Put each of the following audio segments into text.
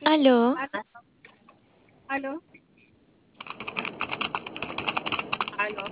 Aló, Aló, aló, aló,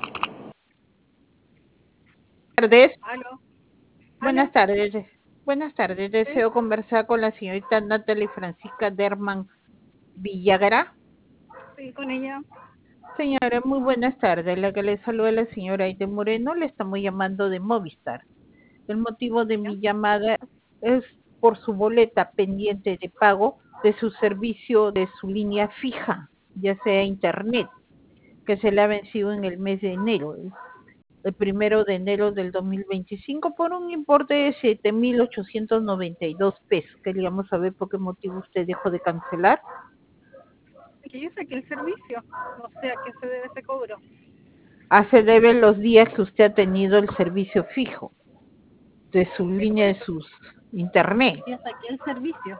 Tardes. aló, Buenas aló. tardes. Buenas tardes. Sí, Deseo conversar con la señorita Natalie Francisca Derman Villagra. sí, con ella. Señora, muy buenas tardes. La que le saluda la señora Aide Moreno. Le estamos llamando de Movistar. El motivo de ¿Ya? mi llamada es por su boleta pendiente de pago de su servicio de su línea fija, ya sea internet, que se le ha vencido en el mes de enero. El 1 de enero del 2025 por un importe de 7.892 pesos. Queríamos saber por qué motivo usted dejó de cancelar. Que yo saqué el servicio. No sé a qué se debe ese cobro. Se debe los días que usted ha tenido el servicio fijo de su Sí, por línea de eso. sus internet. Ya saqué el servicio.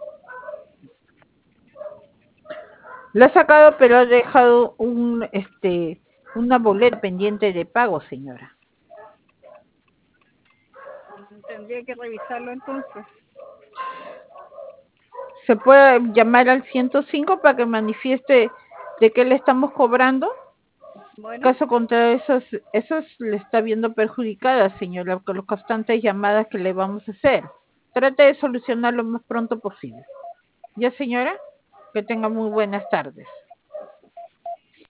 Lo ha sacado, pero ha dejado una boleta pendiente de pago, señora. Tendría que revisarlo entonces. ¿Se puede llamar al 105 para que manifieste de qué le estamos cobrando? Bueno, Caso contrario, eso le está viendo perjudicada, señora, con las constantes llamadas que le vamos a hacer. Trate de solucionar lo más pronto posible. ¿Ya, señora? Que tenga muy buenas tardes.